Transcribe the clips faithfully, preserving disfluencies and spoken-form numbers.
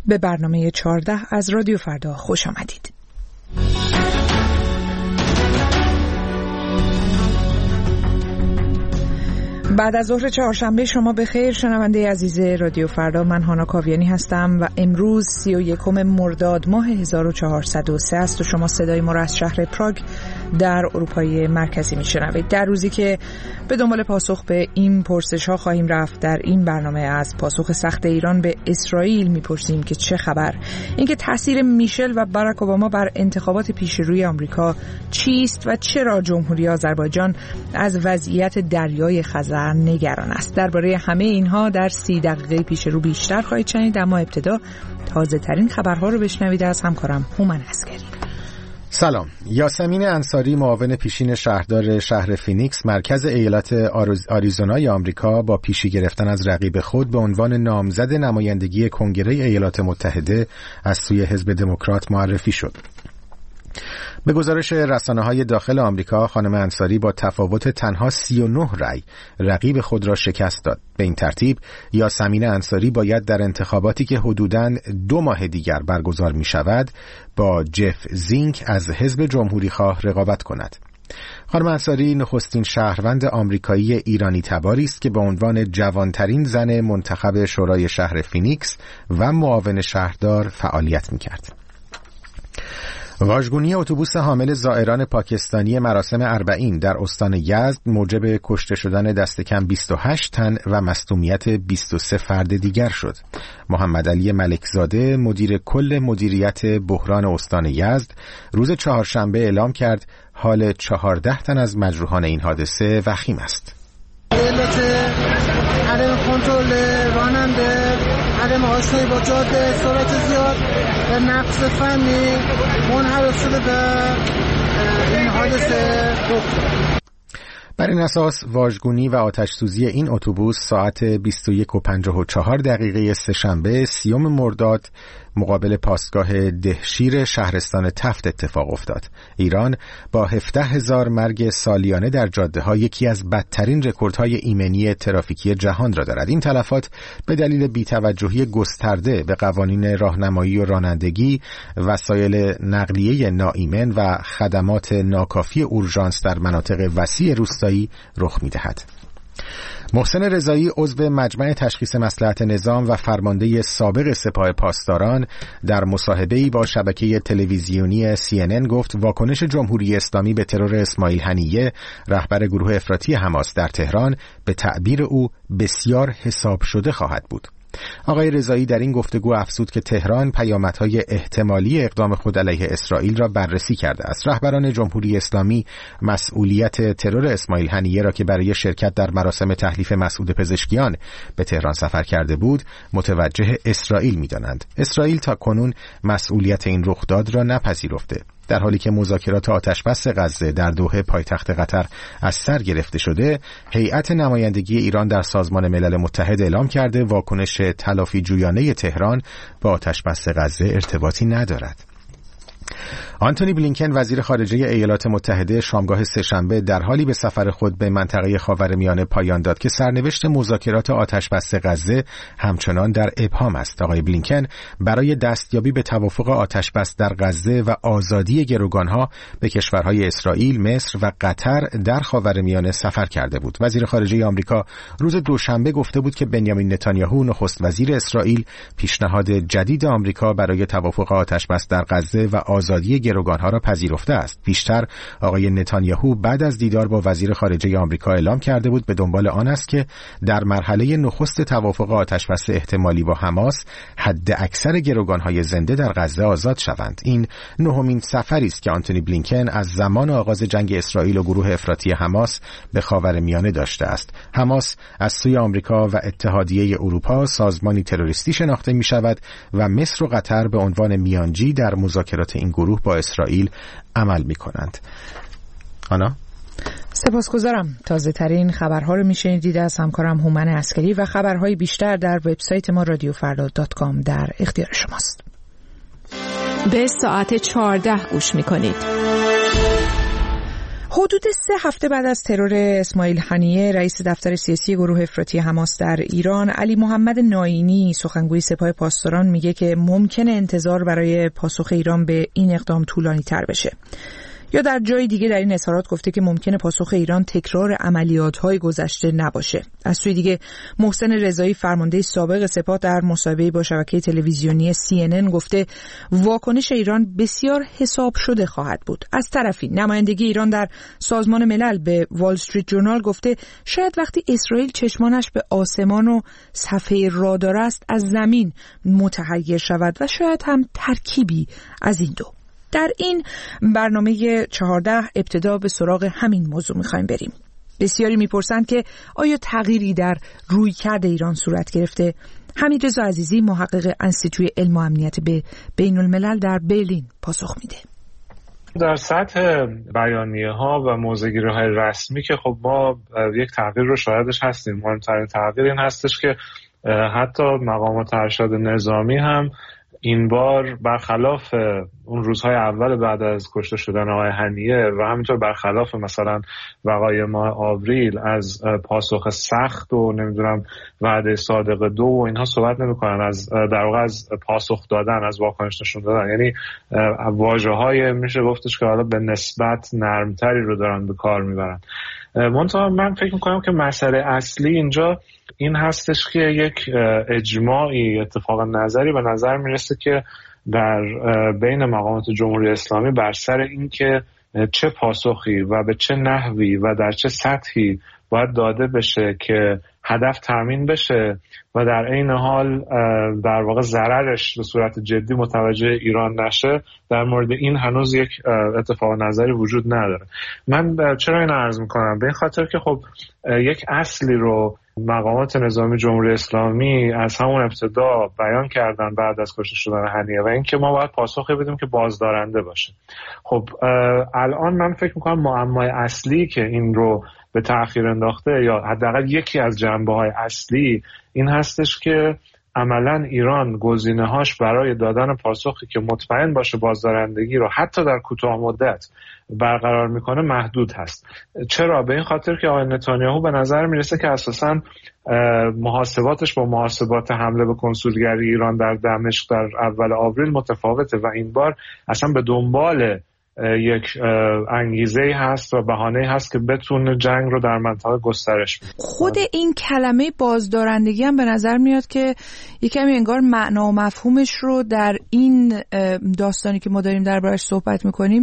به برنامه چهارده از رادیو فردا خوش آمدید. بعد از ظهر چهارشنبه شما به خیر شنونده عزیز رادیو فردا، من هانا کاویانی هستم و امروز سی و یکم مرداد ماه هزار و چهارصد و سه است و شما صدای ما را از شهر پراگ در اروپای مرکزی میشنوید. در روزی که به دنبال پاسخ به این پرسش ها خواهیم رفت، در این برنامه از پاسخ سخت ایران به اسرائیل میپرسیم که چه خبر، اینکه تاثیر میشل و باراک اوباما بر انتخابات پیش روی آمریکا چیست و چرا جمهوری آذربایجان از وضعیت دریای خزر نگران است. درباره همه اینها در سی دقیقه پیش رو بیشتر خواهید شنید، اما ابتدا تازه ترین خبرها رو بشنوید از همکارم هومن عسگری. سلام. یاسمین انصاری، معاون پیشین شهردار شهر فینیکس مرکز ایالت آریزونای آمریکا، با پیشی گرفتن از رقیب خود به عنوان نامزد نمایندگی کنگره ایالات متحده از سوی حزب دموکرات معرفی شد. به گزارش رسانه‌های داخل آمریکا، خانم انصاری با تفاوت تنها سی و نه رأی رقیب خود را شکست داد. به این ترتیب یاسمین انصاری باید در انتخاباتی که حدوداً دو ماه دیگر برگزار می شود با جف زینک از حزب جمهوری‌خواه رقابت کند. خانم انصاری نخستین شهروند آمریکایی ایرانی تباری است که به عنوان جوانترین زن منتخب شورای شهر فینیکس و معاون شهردار فعالیت می کرد. واژگونی اتوبوس حامل زائران پاکستانی مراسم اربعین در استان یزد موجب کشته شدن دست کم بیست و هشت تن و مصدومیت بیست و سه فرد دیگر شد. محمد علی ملکزاده، مدیر کل مدیریت بحران استان یزد، روز چهارشنبه اعلام کرد حال چهارده تن از مجروحان این حادثه وخیم است. علت عدم کنترل راننده، عدم آشنایی با جاده، سرعت زیاد و نقص فنی منحرف شده به این حادثه رخ داد. بر این اساس واژگونی و آتش سوزی این اتوبوس ساعت بیست و یک و پنجاه و چهار دقیقه سه‌شنبه سیوم مرداد مقابل پاسگاه دهشیر شهرستان تفت اتفاق افتاد. ایران با هفده هزار مرگ سالیانه در جاده‌ها یکی از بدترین رکوردهای ایمنی ترافیکی جهان را دارد. این تلفات به دلیل بی‌توجهی گسترده به قوانین راهنمایی و رانندگی، وسایل نقلیه ناایمن و خدمات ناکافی اورژانس در مناطق وسیع روستایی رخ می‌دهد. محسن رضایی، عضو مجمع تشخیص مصلحت نظام و فرمانده سابق سپاه پاسداران، در مصاحبه‌ای با شبکه تلویزیونی سی ان ان گفت واکنش جمهوری اسلامی به ترور اسماعیل هنیه، رهبر گروه افراطی حماس در تهران، به تعبیر او بسیار حساب شده خواهد بود. آقای رضایی در این گفتگو افزود که تهران پیامدهای احتمالی اقدام خود علیه اسرائیل را بررسی کرده است. رهبران جمهوری اسلامی مسئولیت ترور اسماعیل هنیه را که برای شرکت در مراسم تحلیف مسعود پزشکیان به تهران سفر کرده بود متوجه اسرائیل می‌دانند. اسرائیل تا کنون مسئولیت این رخداد را نپذیرفته. در حالی که مذاکرات آتشبس غزه در دوحه پایتخت قطر از سر گرفته شده، هیئت نمایندگی ایران در سازمان ملل متحد اعلام کرده واکنش تلافی جویانه تهران با آتشبس غزه ارتباطی ندارد. آنتونی بلینکن، وزیر خارجه ایالات متحده، شامگاه سه‌شنبه در حالی به سفر خود به منطقه خاورمیانه پایان داد که سرنوشت مذاکرات آتشبس غزه همچنان در ابهام است. آقای بلینکن برای دستیابی به توافق آتشبس در غزه و آزادی گروگانها به کشورهای اسرائیل، مصر و قطر در خاورمیانه سفر کرده بود. وزیر خارجه آمریکا روز دوشنبه گفته بود که بنیامین نتانیاهو، نخست وزیر اسرائیل، پیشنهاد جدید آمریکا برای توافق آتشبس در غزه و آزادی گروگانها را پذیرفته است. پیشتر آقای نتانیاهو بعد از دیدار با وزیر خارجه آمریکا اعلام کرده بود به دنبال آن است که در مرحله نخست توافق آتشبس احتمالی با حماس حد اکثر گروگانهای زنده در غزه آزاد شوند. این نهمین سفری است که آنتونی بلینکن از زمان آغاز جنگ اسرائیل و گروه افراطی حماس به خاورمیانه داشته است. حماس از سوی آمریکا و اتحادیه اروپا سازمانی تروریستی شناخته می شود و مصر و قطر به عنوان میانجی در مذاکرات این گروه با اسرائیل عمل می کنند. آنا؟ سپاسگزارم. تازه ترین خبرها رو میشنیدید از همکارم هومن عسکری و خبرهای بیشتر در وبسایت ما رادیو فردا دات کام در اختیار شماست. به ساعت چهارده گوش میکنید. حدود سه هفته بعد از ترور اسماعیل هنیه رئیس دفتر سیاسی گروه افراطی حماس در ایران، علی محمد ناینی سخنگوی سپاه پاسداران میگه که ممکنه انتظار برای پاسخ ایران به این اقدام طولانی تر بشه. یا در جای دیگه در این اظهارات گفته که ممکنه پاسخ ایران تکرار عملیات‌های گذشته نباشه. از سوی دیگه محسن رضایی فرمانده سابق سپاه در مصاحبه‌ای با شبکه تلویزیونی سی ان ان گفته واکنش ایران بسیار حساب شده خواهد بود. از طرفی نمایندگی ایران در سازمان ملل به وال استریت جورنال گفته شاید وقتی اسرائیل چشمانش به آسمان و صفحه رادار است از زمین متحیر شود و شاید هم ترکیبی از این دو. در این برنامه چهارده ابتدا به سراغ همین موضوع میخوایم بریم. بسیاری میپرسند که آیا تغییری در رویکرد ایران صورت گرفته؟ حمیدرضا عزیزی محقق انستیتوی علم و امنیت به بین الملل در برلین پاسخ میده. در سطح بیانیه ها و موضع‌گیری های رسمی که خب ما یک تغییر رو شاهدش هستیم. مهمترین تغییر این هستش که حتی مقامات ارشد نظامی هم این بار برخلاف اون روزهای اول بعد از کشته شدن آقای هنیه و همینطور برخلاف مثلا وقایع ماه آوریل از پاسخ سخت و نمیدونم وعده صادق دو و اینها صحبت نمی‌کنن، از در واقع از پاسخ دادن، از واکنش نشون دادن. یعنی واژه‌های میشه گفتش که حالا به نسبت نرمتری رو دارن به کار میبرن. منتها من فکر میکنم که مسئله اصلی اینجا این هستش که یک اجماعی اتفاق نظری به نظر میرسه که در بین مقامات جمهوری اسلامی بر سر این که چه پاسخی و به چه نحوی و در چه سطحی باید داده بشه که هدف تامین بشه و در عین حال در واقع ضررش به صورت جدی متوجه ایران نشه، در مورد این هنوز یک اتفاق نظری وجود نداره. من چرا این عرض میکنم؟ به این خاطر که خب یک اصلی رو مقامات نظامی جمهوری اسلامی از همون ابتدا بیان کردن بعد از کشته شدن هنیه و اینکه ما باید پاسخی بدیم که بازدارنده باشه. خب الان من فکر میکنم معمای اصلی که این رو به تأخیر انداخته یا حداقل یکی از جنبه‌های اصلی این هستش که عملاً ایران گزینه‌هاش برای دادن پاسخی که مطمئن باشه بازدارندگی رو حتی در کوتاه مدت برقرار میکنه محدود هست. چرا؟ به این خاطر که آقای نتانیاهو به نظر میرسه که اساساً محاسباتش با محاسبات حمله به کنسولگری ایران در دمشق در اول آوریل متفاوته و این بار اصلا به دنبال یک انگیزه هست و بهانه هست که بتونه جنگ رو در منطقه گسترش بده. خود این کلمه بازدارندگی هم به نظر میاد که یکمی انگار معنا و مفهومش رو در این داستانی که ما داریم دربارش صحبت میکنیم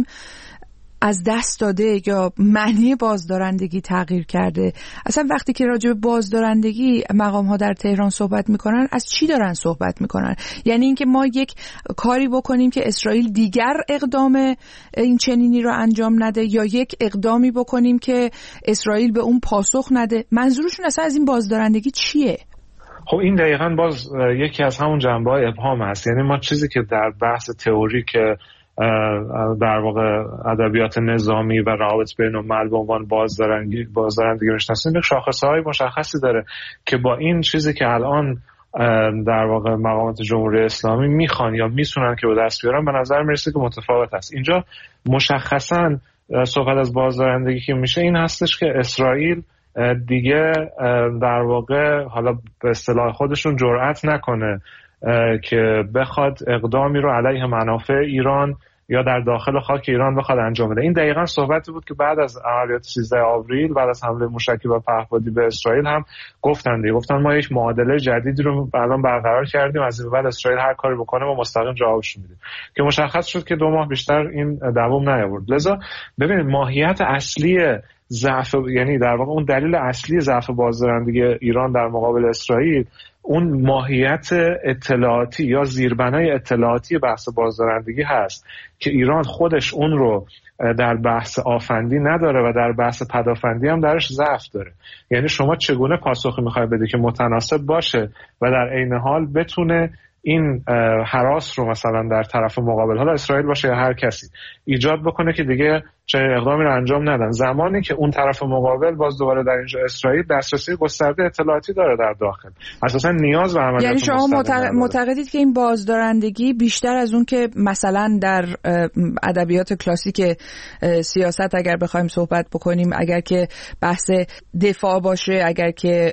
از دست داده یا معنی بازدارندگی تغییر کرده. اصلا وقتی که راجع به بازدارندگی مقام ها در تهران صحبت میکنن از چی دارن صحبت میکنن؟ یعنی اینکه ما یک کاری بکنیم که اسرائیل دیگر اقدام این چنینی رو انجام نده یا یک اقدامی بکنیم که اسرائیل به اون پاسخ نده؟ منظورشون اصلا از این بازدارندگی چیه؟ خب این دقیقاً باز یکی از همون جنبه‌های ابهام هست. یعنی ما چیزی که در بحث تئوری که در واقع ادبیات نظامی و روابط بین الملل به عنوان بازدارندگی بازدارندگی میشناسیم، یک شاخصه‌های مشخصی داره که با این چیزی که الان در واقع مقامات جمهوری اسلامی میخوان یا میتونن که به دست بیارن به نظر میرسه که متفاوت است. اینجا مشخصاً صحبت از بازدارندگی که میشه این هستش که اسرائیل دیگه در واقع حالا به اصطلاح خودشون جرئت نکنه که بخواد اقدامی رو علیه منافع ایران یا در داخل خاک ایران بخواد انجام بده. این دقیقاً صحبتی بود که بعد از عملیات سیزده آوریل، بعد از حمله موشکی و پهپادی به اسرائیل هم گفتن دیگه گفتن ما یک معادله جدیدی رو الان برقرار کردیم، از این بعد اسرائیل هر کاری بکنه ما مستقیم جوابش میدیم، که مشخص شد که دو ماه بیشتر این دوام نیاورد. لذا ببینید ماهیت اصلی ضعف، یعنی در واقع اون دلیل اصلی ضعف بازدارندگی ایران در مقابل اسرائیل اون ماهیت اطلاعاتی یا زیربنای اطلاعاتی بحث بازدارندگی هست که ایران خودش اون رو در بحث آفندی نداره و در بحث پدافندی هم درش ضعف داره. یعنی شما چگونه پاسخی میخوای بده که متناسب باشه و در عین حال بتونه این هراس رو مثلا در طرف مقابل، حالا اسرائیل باشه یا هر کسی، ایجاد بکنه که دیگه چنین اقدامی رو انجام ندن، زمانی که اون طرف مقابل باز دوباره در اینجا اسرائیل دسترسی گسترده اطلاعاتی داره در داخل، اساسا نیاز به عملیات. یعنی شما معتقد... معتقدید که این بازدارندگی بیشتر از اون که مثلا در ادبیات کلاسیک سیاست اگر بخوایم صحبت بکنیم، اگر که بحث دفاع باشه، اگر که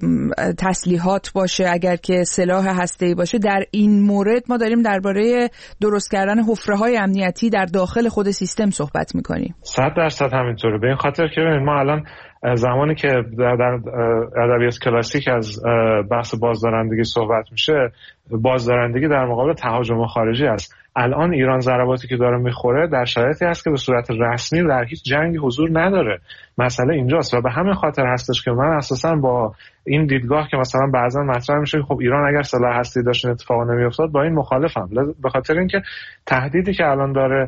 تسلیحات باشه، اگر که سلاح هسته‌ای باشه، در این مورد ما داریم درباره درست کردن حفره‌های امنیتی در داخل خود سیستم صحبت می‌کنیم. صد درصد همینطوره. به این خاطر که ببینید ما الان زمانی که در ادبیات کلاسیک از بحث بازدارندگی صحبت میشه، بازدارندگی در مقابل تهاجم خارجی است. الان ایران ضرباتی که داره میخوره در شرایطی است که به صورت رسمی در هیچ جنگی حضور نداره. مسئله اینجاست و به همین خاطر هستش که من اساسا با این دیدگاه که مثلا بعضا مطرح میشه خب ایران اگر سلاح هسته‌ای داشت اتفاق نمیافتاد، با این مخالفم. به خاطر اینکه تهدیدی که الان داره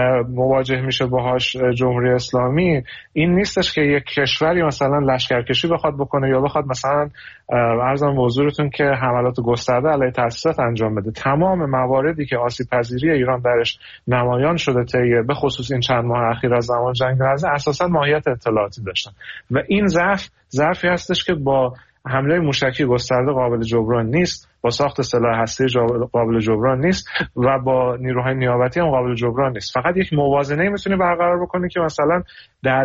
مواجه میشه باهاش جمهوری اسلامی این نیستش که یک کشوری مثلا لشکرکشی بخواد بکنه یا بخواد مثلا عرضم به حضورتون که حملات گسترده علیه تأسیسات انجام بده. تمام مواردی که آسیب پذیری ایران درش نمایان شده طی به خصوص این چند ماه اخیر از زمان جنگ غزه اساسا ماهیت اطلاعاتی داشتن و این ضعف ضعفی هستش که با حمله موشکی گسترده قابل جبران نیست، با ساخت سلاح هسته‌ای قابل جبران نیست و با نیروهای نیابتی هم قابل جبران نیست. فقط یک موازنه میتونه برقرار بکنه که مثلا در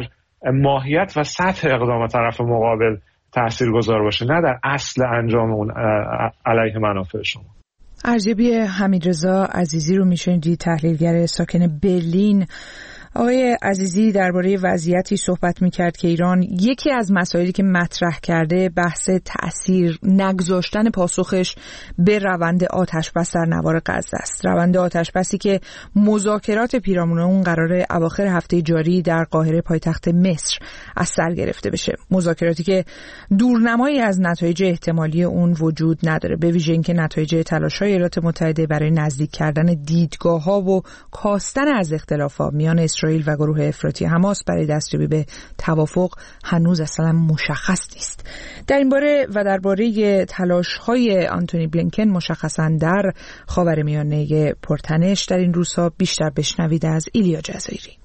ماهیت و سطح اقدام طرف مقابل تاثیرگذار باشه، نه در اصل انجام اون علیه منافع شما. ارجبی حمیدرضا عزیزی رو میشنیدید، تحلیلگر ساکن برلین. آقای عزیزی درباره وضعیتی صحبت میکرد که ایران یکی از مسائلی که مطرح کرده بحث تأثیر نگذاشتن پاسخش به روند آتشبس در نوار غزه است. روند آتشبسی که مذاکرات پیرامون اون قراره اواخر هفته جاری در قاهره پایتخت مصر از سر گرفته بشه. مذاکراتی که دورنمایی از نتایج احتمالی اون وجود نداره، به ویژه اینکه نتایج تلاش‌های ایالات متحده برای نزدیک کردن دیدگاه‌ها و کاستن از اختلافات میان اسرائیل و گروه افراطی حماس برای دستیابی به توافق هنوز اصلا مشخص نیست. در این باره و درباره تلاش‌های آنتونی بلینکن مشخصاً در خاورمیانه پرتنش در این روزها بیشتر بشنوید از ایلیا جزایری.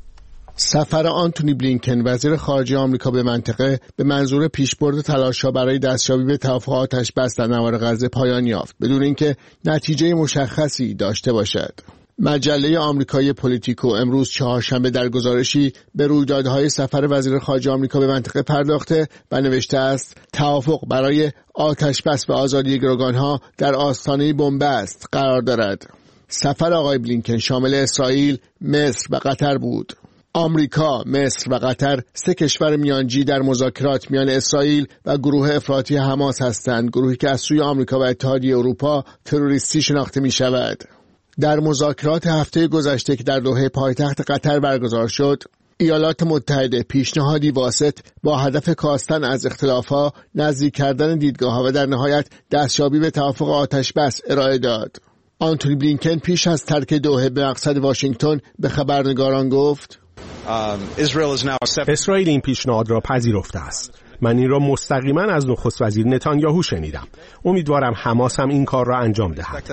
سفر آنتونی بلینکن وزیر خارجه آمریکا به منطقه به منظور پیشبرد تلاش‌ها برای دستیابی به توافق آتش‌بس در نوار غزه پایان یافت بدون اینکه نتیجه مشخصی داشته باشد. مجله آمریکایی پولیتیکو امروز چهارشنبه در گزارشی به رویدادهای سفر وزیر خارجه آمریکا به منطقه پرداخته و نوشته است توافق برای آتش‌بس و آزادی گروگانها در آستانه بنبست قرار دارد. سفر آقای بلینکن شامل اسرائیل، مصر و قطر بود. آمریکا، مصر و قطر سه کشور میانجی در مذاکرات میان اسرائیل و گروه افراطی حماس هستند، گروهی که از سوی آمریکا و اتحادیه اروپا تروریستی شناخته می شود. در مذاکرات هفته گذشته که در دوحه پایتخت قطر برگزار شد، ایالات متحده پیشنهادی واسط با هدف کاستن از اختلافها، نزدیک کردن دیدگاه‌ها و در نهایت دستیابی به توافق آتش‌بس ارائه داد. آنتونی بلینکن پیش از ترک دوحه به مقصد واشنگتن به خبرنگاران گفت: اسرائیل این پیشنهاد را پذیرفته است. من این را مستقیما از نخست وزیر نتانیاهو شنیدم. امیدوارم حماس هم این کار را انجام دهد.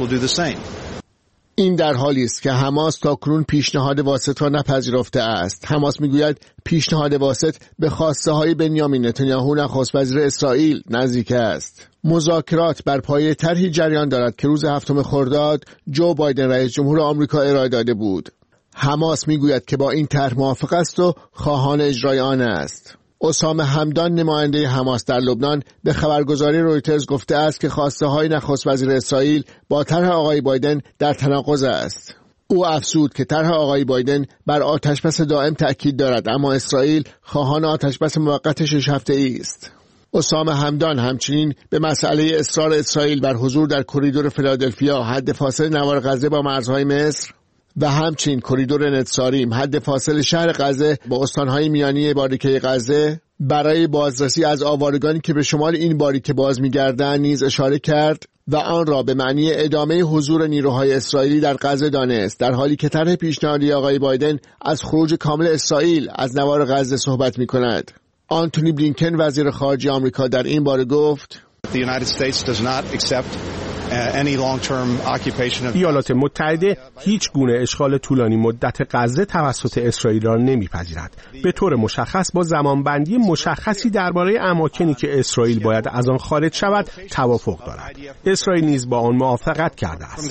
این در حالی است که حماس تاکنون پیشنهاد واسط را نپذیرفته است. حماس میگوید پیشنهاد واسط به خواسته های بنیامین نتانیاهو نخست وزیر اسرائیل نزدیک است. مذاکرات بر پایه طرحی جریان دارد که روز هفتم خرداد جو بایدن رئیس جمهور آمریکا ارائه داده بود. حماس میگوید که با این طرح موافق است و خواهان اجرای آن است. اسامه همدان نماینده حماس در لبنان به خبرگزاری رویترز گفته است که خواسته های نخست وزیر اسرائیل با طرح آقای بایدن در تناقض است. او افزود که طرح آقای بایدن بر آتشبس دائم تأکید دارد، اما اسرائیل خواهان آتشبس موقت شش هفته‌ای است. اسامه همدان همچنین به مسئله اصرار اسرائیل بر حضور در کریدور فیلادلفیا، حد فاصل نوار غزه با مرزهای مصر و همچنین کریدور نتساریم، حد فاصل شهر غزه با استانهای میانی باریکه غزه، برای بازرسی از آوارگانی که به شمال این باریکه باز می‌گردند نیز اشاره کرد و آن را به معنی ادامه حضور نیروهای اسرائیلی در غزه دانست، در حالی که طرح پیشنهادی آقای بایدن از خروج کامل اسرائیل از نوار غزه صحبت می‌کند. آنتونی بلینکن وزیر خارجه آمریکا در این باره گفت: ایالات متحده هیچ گونه اشغال طولانی مدت غزه توسط اسرائیل را نمیپذیرد. به طور مشخص با زمانبندی مشخصی درباره اماکنی که اسرائیل باید از آن خارج شود توافق دارد. اسرائیل نیز با آن موافقت کرده است.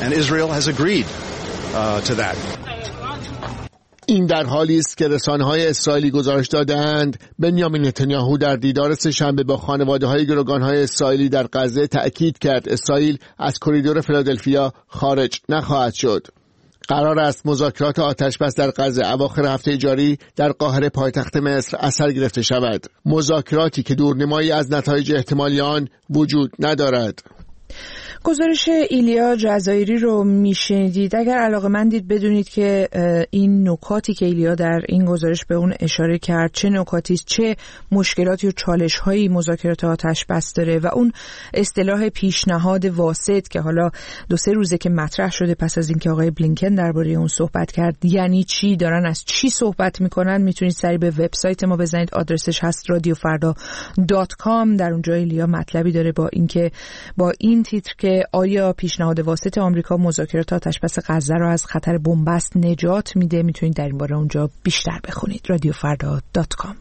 این در حالی است که رسانه‌های اسرائیلی گزارش دادند بنیامین نتانیاهو در دیدار سه‌شنبه با خانواده‌های گروگان‌های اسرائیلی در غزه تأکید کرد اسرائیل از کریدور فیلادلفیا خارج نخواهد شد. قرار است مذاکرات آتش‌بس در غزه اواخر هفته جاری در قاهره پایتخت مصر اثر گرفته شود. مذاکراتی که دورنمایی از نتایج احتمالی آن وجود ندارد. گزارش ایلیا جزایری رو میشنیدید. اگر علاقه‌مندید بدونید که این نکاتی که ایلیا در این گزارش به اون اشاره کرد چه نکاتی است، چه مشکلاتی و چالش‌هایی مذاکرات آتش بس داره و اون اصطلاح پیشنهاد واسط که حالا دو سه روزه که مطرح شده پس از اینکه آقای بلینکن درباره اون صحبت کرد، یعنی چی، دارن از چی صحبت میکنن، میتونید سری به وبسایت ما بزنید. آدرسش هست رادیو فردا دات کام. در اونجا ایلیا مطلبی داره با اینکه با این تیتر که آیا پیشنهاد واسط آمریکا مذاکرات آتش‌بس غزه را از خطر بنبست نجات میده. میتونید در این باره اونجا بیشتر بخونید. رادیو فردا دات کام.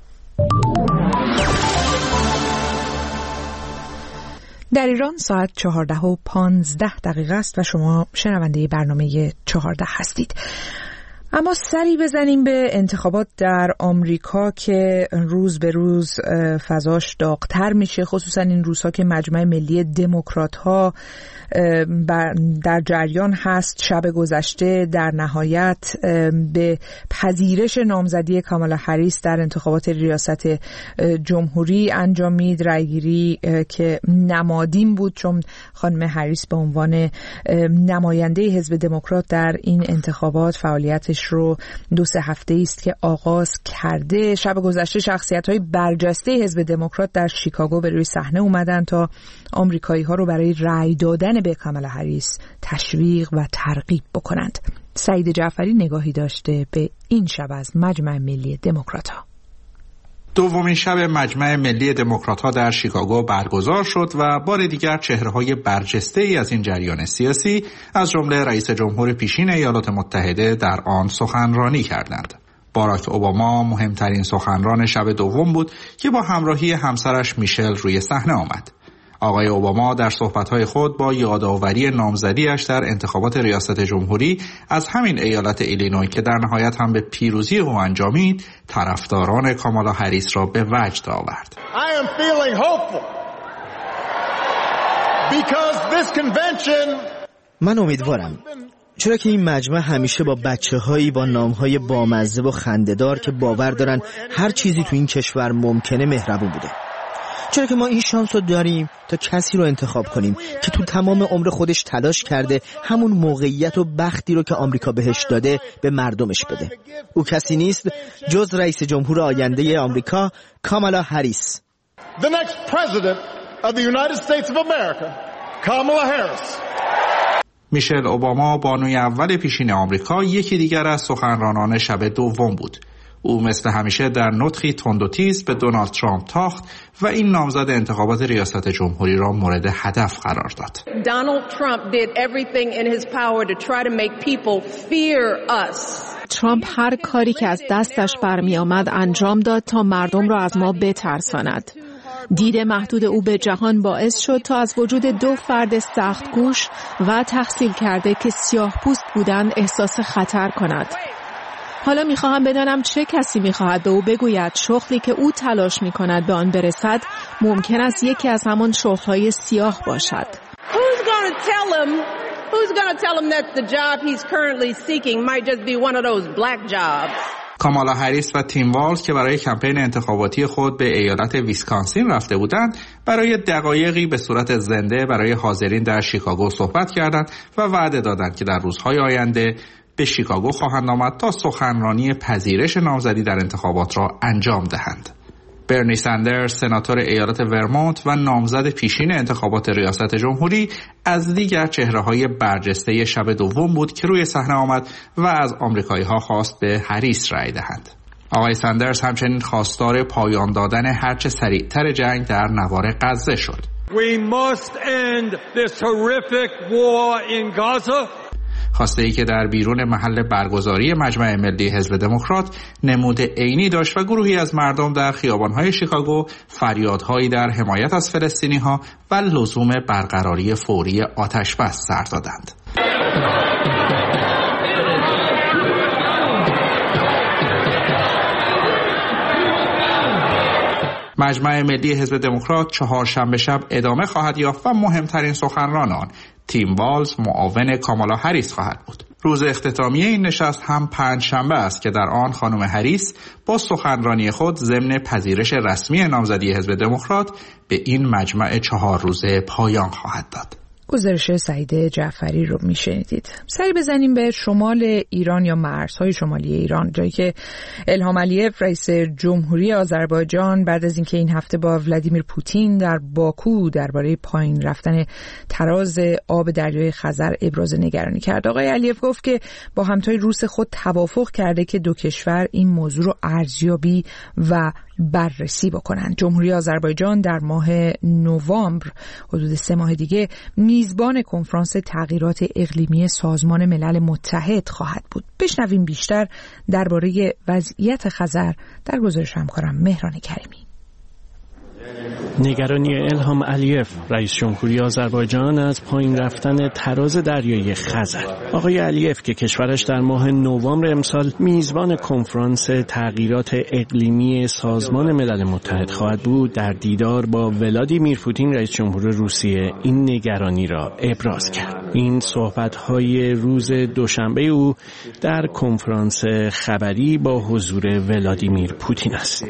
در ایران ساعت چهارده و پانزده دقیقه است و شما شنونده برنامه چهارده هستید. اما سری بزنیم به انتخابات در آمریکا که روز به روز فضاش داغ‌تر میشه، خصوصا این روزها که مجمع ملی دموکرات‌ها در جریان هست. شب گذشته در نهایت به پذیرش نامزدی کامالا هریس در انتخابات ریاست جمهوری انجامید، رأیگیری که نمادین بود چون خانم هریس به عنوان نماینده حزب دموکرات در این انتخابات فعالیتش رو دو سه هفته است که آغاز کرده. شب گذشته شخصیت‌های برجسته حزب دموکرات در شیکاگو به روی صحنه اومدن تا آمریکایی‌ها رو برای رأی دادن به کامالا هریس تشویق و ترغیب بکنند. سعید جعفری نگاهی داشته به این شب از مجمع ملی دموکرات‌ها. دومین شب مجمع ملی دموکرات‌ها در شیکاگو برگزار شد و بار دیگر چهره‌های برجسته‌ای از این جریان سیاسی از جمله رئیس جمهور پیشین ایالات متحده در آن سخنرانی کردند. باراک اوباما مهمترین سخنران شب دوم بود که با همراهی همسرش میشل روی صحنه آمد. آقای اوباما در صحبت‌های خود با یادآوری نامزدیش در انتخابات ریاست جمهوری از همین ایالت ایلینوی که در نهایت هم به پیروزی او انجامید، طرفداران کامالا هریس را به وجد آورد. I am feeling hopeful because this convention من امیدوارم چرا که این مجمع همیشه با بچه‌هایی با نام‌های بامزه و خنده‌دار که باور دارن هر چیزی تو این کشور ممکنه مهربون بوده. چرا که ما این شانس رو داریم تا کسی رو انتخاب کنیم که تو تمام عمر خودش تلاش کرده همون موقعیت و بختی رو که آمریکا بهش داده به مردمش بده. او کسی نیست جز رئیس جمهور آینده آمریکا کامالا هریس. The next president of the United States of America, Kamala Harris. میشل اوباما بانوی اول پیشین آمریکا یکی دیگر از سخنرانان شب دوم بود. او مثل همیشه در نطقی تند و تیز به دونالد ترامپ تاخت و این نامزد انتخابات ریاست جمهوری را مورد هدف قرار داد. Donald Trump did everything in his power to try to make people fear us. ترامپ هر کاری که از دستش برمی آمد انجام داد تا مردم را از ما بترساند. دید محدود او به جهان باعث شد تا از وجود دو فرد سخت گوش و تحصیل کرده که سیاه پوست بودند احساس خطر کند. حالا میخواهم بدانم چه کسی میخواهد به او بگوید شغلی که او تلاش میکند به آن برسد ممکن است یکی از همان شغل‌های سیاه باشد. Who's going to tell him? Who's going to tell him that the job he's currently seeking might just be one of those black jobs? کامالا هریس و تیم والز که برای کمپین انتخاباتی خود به ایالت ویسکانسین رفته بودند، برای دقایقی به صورت زنده برای حاضرین در شیکاگو صحبت کردند و وعده دادند که در روزهای آینده به شیکاگو خواهند آمد تا سخنرانی پذیرش نامزدی در انتخابات را انجام دهند. برنی سندرز سناتور ایالت ورمونت و نامزد پیشین انتخابات ریاست جمهوری از دیگر چهره‌های برجسته شب دوم بود که روی صحنه آمد و از آمریکایی‌ها خواست به هریس رأی دهند. آقای سندرز همچنین خواستار پایان دادن هرچه سریعتر جنگ در نوار غزه شد. We must end this horrific war in Gaza. خواسته ای که در بیرون محل برگزاری مجمع ملی حزب دموکرات نمود عینی داشت و گروهی از مردم در خیابان‌های شیکاگو فریادهایی در حمایت از فلسطینی‌ها و لزوم برقراری فوری آتش بس سر دادند. مجمع ملی حزب دموکرات چهارشنبه شب ادامه خواهد یافت و مهمترین سخنران آن تیم والز معاون کامالا هریس خواهد بود. روز اختتامیه این نشست هم پنجشنبه است که در آن خانم هریس با سخنرانی خود ضمن پذیرش رسمی نامزدی حزب دموکرات به این مجمع چهار روزه پایان خواهد داد. گزارش سعید جعفری رو میشنیدید. سری بزنیم به شمال ایران یا مرزهای شمالی ایران، جایی که الهام علیف رئیس جمهوری آذربایجان بعد از اینکه این هفته با ولادیمیر پوتین در باکو درباره پایین رفتن تراز آب دریای خزر ابراز نگرانی کرد، آقای علیف گفت که با همتای روس خود توافق کرده که دو کشور این موضوع رو ارزیابی و بررسی بکنند. جمهوری آذربایجان در ماه نوامبر، حدود سه ماه دیگه، میزبان کنفرانس تغییرات اقلیمی سازمان ملل متحد خواهد بود. بشنویم بیشتر درباره وضعیت خزر در گزارش همکارم مهران کریمی. نگرانی الهام علیف رئیس جمهوری آذربایجان از پایین رفتن تراز دریای خزر. آقای علیف که کشورش در ماه نوامبر امسال میزبان کنفرانس تغییرات اقلیمی سازمان ملل متحد خواهد بود، در دیدار با ولادیمیر پوتین رئیس جمهور روسیه این نگرانی را ابراز کرد. این صحبت‌های روز دوشنبه او در کنفرانس خبری با حضور ولادیمیر پوتین است.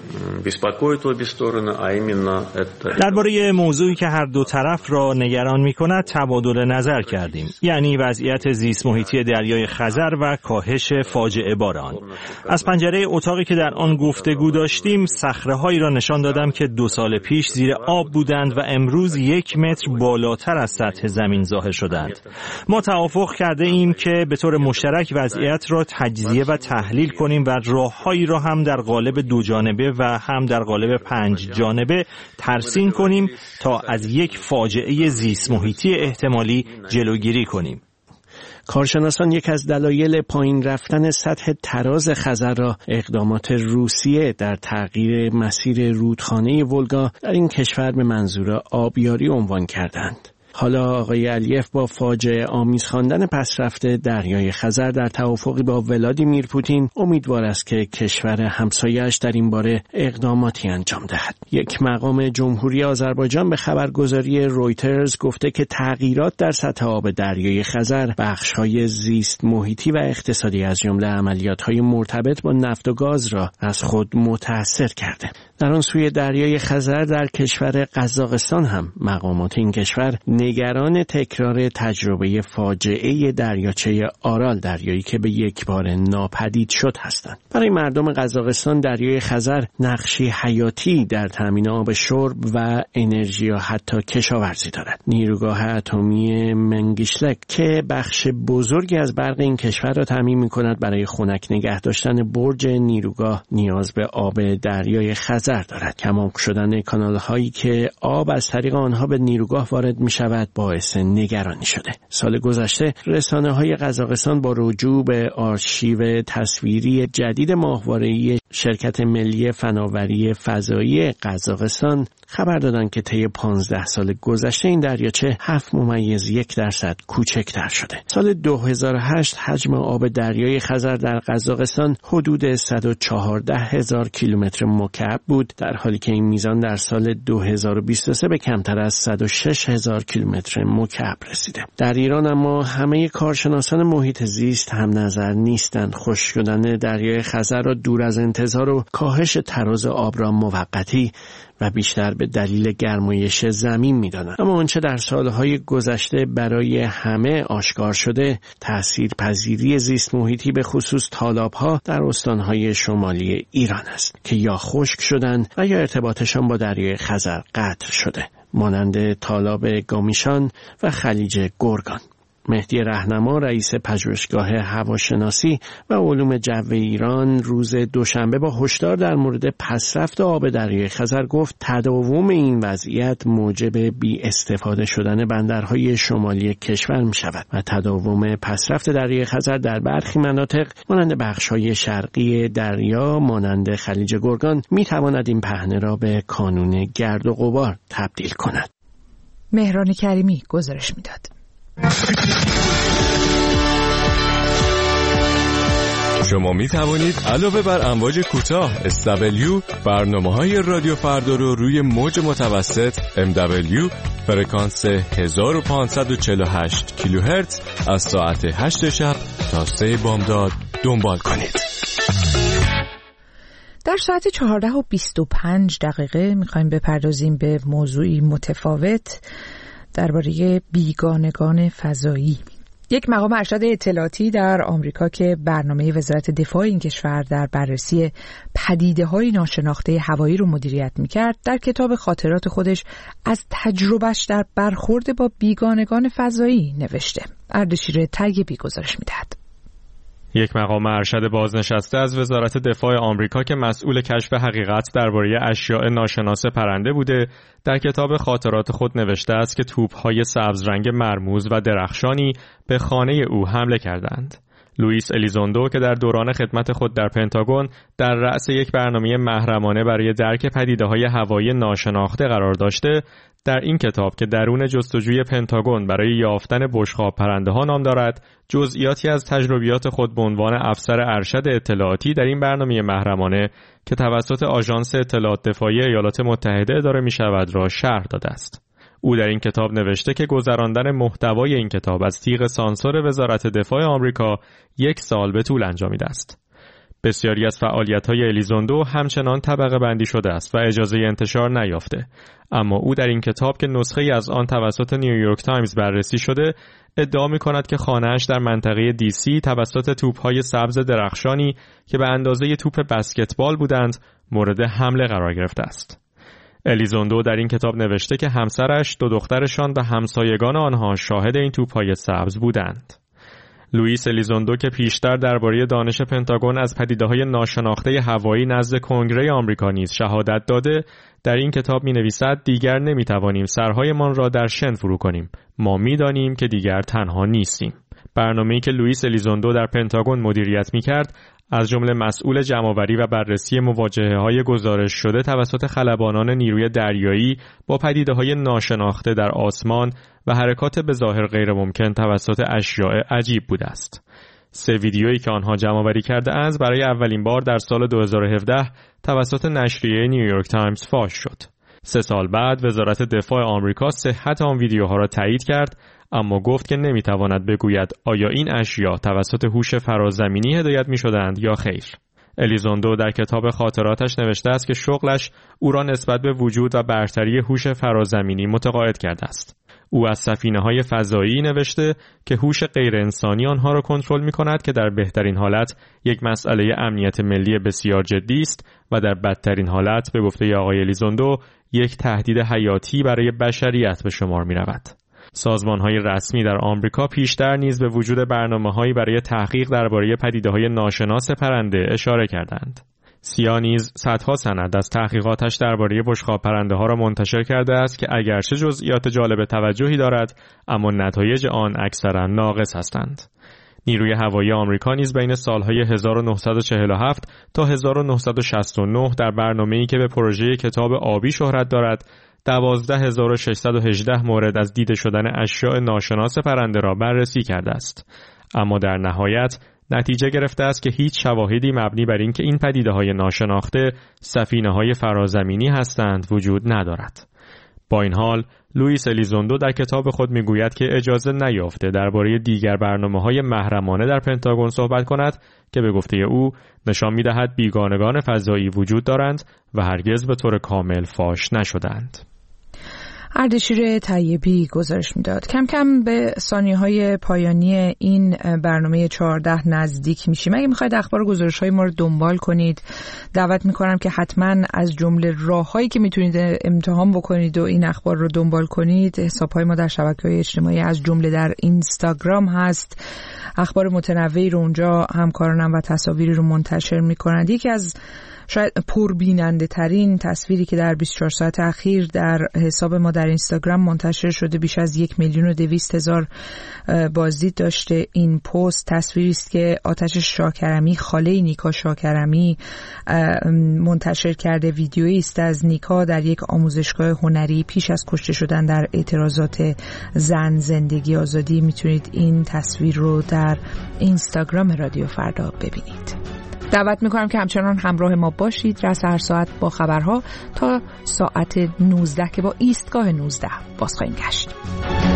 درباره موضوعی که هر دو طرف را نگران می‌کند تبادل نظر کردیم، یعنی وضعیت زیست محیطی دریای خزر و کاهش فاجعه بار آن. از پنجره اتاقی که در آن گفتگو داشتیم صخره‌هایی را نشان دادم که دو سال پیش زیر آب بودند و امروز یک متر بالاتر از سطح زمین ظاهر شدند. ما توافق کرده ایم که به طور مشترک وضعیت را تجزیه و تحلیل کنیم و راه‌هایی را هم در قالب دو جانبه و هم در قالب پنج جانبه ترسیم کنیم تا از یک فاجعه زیست محیطی احتمالی جلوگیری کنیم. کارشناسان یک از دلایل پایین رفتن سطح تراز خزر را اقدامات روسیه در تغییر مسیر رودخانه ولگا در این کشور به منظور آبیاری عنوان کردند. حالا آقای علیف با فاجعه آمیز خواندن پسرفته دریای خزر در توافقی با ولادیمیر پوتین امیدوار است که کشور همسایه‌اش در این باره اقداماتی انجام دهد. یک مقام جمهوری آذربایجان به خبرگزاری رویترز گفته که تغییرات در سطح آب دریای خزر بخش‌های زیست محیطی و اقتصادی از جمله عملیات‌های مرتبط با نفت و گاز را از خود متأثر کرده. در آن سوی دریای خزر در کشور قزاقستان هم مقامات این کشور نگران تکرار تجربه فاجعه دریاچه آرال، دریایی که به یک بار ناپدید شد هستند. برای مردم قزاقستان دریای خزر نقشی حیاتی در تامین آب شرب و انرژی و حتی کشاورزی دارد. نیروگاه اتمی منگیشلک که بخش بزرگی از برق این کشور را تامین می‌کند، برای خنک نگه داشتن برج نیروگاه نیاز به آب دریای خزر دارد. کم‌آب شدن کانال‌هایی که آب از طریق آنها به نیروگاه وارد می‌شود باعث نگرانی شده. سال گذشته رسانه‌های قزاقستان با رجوع به آرشیو تصویری جدید ماهواره‌ای شرکت ملی فناوری فضایی قزاقستان خبر دادند که طی پانزده سال گذشته این دریاچه هفت ممیز یک درصد کوچکتر شده. سال دو هزار و هشت حجم آب دریای خزر در قزاقستان حدود صد و چهارده هزار کیلومتر مکعب بود، در حالی که این میزان در سال دو هزار و بیست و سه به کمتر از صد و شش هزار کیلومتر مکعب رسیده. در ایران اما همه کارشناسان محیط زیست هم نظر نیستند. خشک شدن دریای خزر را دور از انتظار و کاهش تراز آب را موقتی و بیشتر به دلیل گرمایش زمین می‌دانند. اما آنچه در سالهای گذشته برای همه آشکار شده، تأثیر پذیری زیست محیطی به خصوص تالاب‌ها در استان‌های شمالی ایران است که یا خشک شدند و یا ارتباطشان با دریای خزر قطع شده، مانند تالاب گامیشان و خلیج گرگان. مهدی رهنما رئیس پژوهشگاه هواشناسی و علوم جو ایران روز دوشنبه با هشدار در مورد پسرفت آب دریای خزر گفت تداوم این وضعیت موجب بی استفاده شدن بندرهای شمالی کشور می شود و تداوم پسرفت دریای خزر در برخی مناطق مانند بخش‌های شرقی دریا مانند خلیج گرگان می تواند این پهنه را به کانون گرد و غبار تبدیل کند. مهران کریمی گزارش میداد. شما می توانید علاوه بر امواج کوتاه اس دبلیو برنامه‌های رادیو فردا رو روی موج متوسط ام دبلیو فرکانس هزار و پانصد و چهل و هشت کیلوهرتز از ساعت هشت شب تا سه بامداد دنبال کنید. در ساعت چهارده و بیست و پنج دقیقه میخوایم بپردازیم به موضوعی متفاوت درباره بیگانگان فضایی. یک مقام ارشد اطلاعاتی در آمریکا که برنامه وزارت دفاع این کشور در بررسی پدیده‌های ناشناخته هوایی رو مدیریت می‌کرد، در کتاب خاطرات خودش از تجربهش در برخورد با بیگانگان فضایی نوشته. اردشیر طیبی گزارش می‌دهد. یک مقام ارشد بازنشسته از وزارت دفاع آمریکا که مسئول کشف حقیقت درباره اشیاء ناشناس پرنده بوده، در کتاب خاطرات خود نوشته است که توپ‌های سبز رنگ مرموز و درخشانی به خانه او حمله کردند. لوئیس الیزوندو که در دوران خدمت خود در پنتاگون در رأس یک برنامه محرمانه برای درک پدیده‌های هوایی ناشناخته قرار داشته، در این کتاب که درون جستجوی پنتاگون برای یافتن بشقاب پرنده‌ها نام دارد، جزئیاتی از تجربیات خود به عنوان افسر ارشد اطلاعاتی در این برنامه محرمانه که توسط آژانس اطلاعات دفاعی ایالات متحده اداره می‌شود را شرح داده است. او در این کتاب نوشته که گذراندن محتوای این کتاب از تیغ سانسور وزارت دفاع آمریکا یک سال به طول انجامیده است. بسیاری از فعالیت‌های الیزوندو همچنان طبقه بندی شده است و اجازه انتشار نیافته، اما او در این کتاب که نسخه‌ای از آن توسط نیویورک تایمز بررسی شده ادعا می‌کند که خانه‌اش در منطقه دی سی توسط توپ‌های سبز درخشانی که به اندازه توپ بسکتبال بودند مورد حمله قرار گرفته است. الیزوندو در این کتاب نوشته که همسرش، دو دخترشان و همسایگان آنها شاهد این توپ‌های سبز بودند. لوئیس الیزوندو که پیشتر درباره دانش پنتاگون از پدیده‌های ناشناخته هوایی نزد کنگره آمریکا نیز شهادت داده، در این کتاب می‌نویسد دیگر نمی‌توانیم سرهایمان را در شن فرو کنیم. ما می‌دانیم که دیگر تنها نیستیم. برنامه‌ای که لوئیس الیزوندو در پنتاگون مدیریت می‌کرد، از جمله مسئول جمع‌آوری و بررسی مواجهه‌های گزارش شده توسط خلبانان نیروی دریایی با پدیده‌های ناشناخته در آسمان و حرکات به ظاهر غیر ممکن توسط اشیاء عجیب بوده است. سه ویدیویی که آنها جمع‌آوری کرده اند برای اولین بار در سال دو هزار و هفده توسط نشریه نیویورک تایمز فاش شد. سه سال بعد وزارت دفاع آمریکا صحت آن ویدیوها را تایید کرد، اما گفت که نمیتواند بگوید آیا این اشیاء توسط هوش فرازمینی هدایت میشدند یا خیر. الیزوندو در کتاب خاطراتش نوشته است که شغلش او را نسبت به وجود و برتری هوش فرازمینی متقاعد کرده است. او از سفینه‌های فضایی نوشته که هوش غیر انسانی آنها را کنترل می‌کند که در بهترین حالت یک مسئله امنیت ملی بسیار جدی است و در بدترین حالت به گفته آقای الیزوندو یک تهدید حیاتی برای بشریت به شمار می‌رود. سازمان‌های رسمی در آمریکا پیشتر نیز به وجود برنامه‌هایی برای تحقیق درباره پدیده‌های ناشناس پرنده اشاره کردند. سیا نیز صدها سند از تحقیقاتش درباره بشقاب پرنده‌ها را منتشر کرده است که اگرچه جزئیات جالب توجهی دارد، اما نتایج آن اکثرا ناقص هستند. نیروی هوایی آمریکا نیز بین سالهای هزار و نهصد و چهل و هفت تا هزار و نهصد و شصت و نه در برنامه‌ای که به پروژه کتاب آبی شهرت دارد، دوازده هزار و ششصد و هجده مورد از دیده شدن اشیاء ناشناس پرنده را بررسی کرده است. اما در نهایت نتیجه گرفته است که هیچ شواهدی مبنی بر اینکه این پدیده‌های ناشناخته سفینه‌های فرازمینی هستند وجود ندارد. با این حال لوئیس الیزوندو در کتاب خود میگوید که اجازه نیافته درباره دیگر برنامه‌های محرمانه در پنتاگون صحبت کند که به گفته او نشان می‌دهد بیگانگان فضایی وجود دارند و هرگز به طور کامل فاش نشدند. اردشیر طیبی گزارش میداد. کم کم به ثانیه‌های پایانی این برنامه چهارده نزدیک میشیم. اگه میخواید اخبار و گزارش‌های ما رو دنبال کنید، دعوت میکنم که حتما از جمله راه‌هایی که میتونید امتحان بکنید و این اخبار رو دنبال کنید، حساب‌های ما در شبکه‌های اجتماعی از جمله در اینستاگرام هست. اخبار متنوعی رو اونجا همکارانم و تصاویری رو منتشر میکنند. یکی از شاید پربیننده ترین تصویری که در بیست و چهار ساعت اخیر در حساب ما در اینستاگرام منتشر شده، بیش از یک میلیون و دویست هزار بازدید داشته. این پست تصویری است که آتش شاکرمی، خاله نیکا شاکرمی، منتشر کرده. ویدیویی است از نیکا در یک آموزشگاه هنری پیش از کشته شدن در اعتراضات زن زندگی آزادی. میتونید این تصویر رو در اینستاگرام رادیو فردا ببینید. دعوت میکنم که همچنان همراه ما باشید. رس هر ساعت با خبرها تا ساعت نوزده که با ایستگاه نوزده باز خواهیم گشت.